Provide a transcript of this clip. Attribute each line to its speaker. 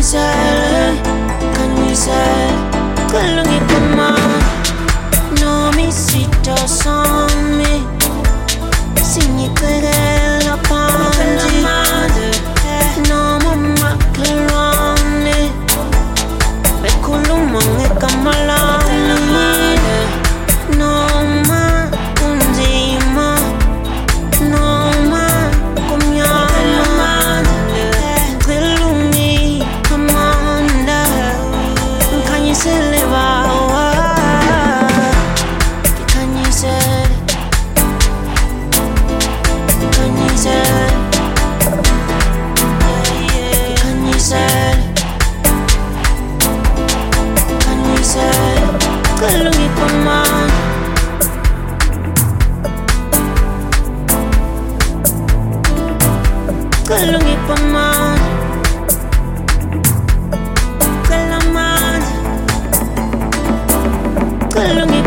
Speaker 1: Canisel, quello che mamma no mi si tosan me, signi che la pangi, no mamma clerone, e columma e camalane, no ma unzima, no ma comiama, quello comanda, can you say leva? Quello che comanda, quello che comanda, quella madre, quello che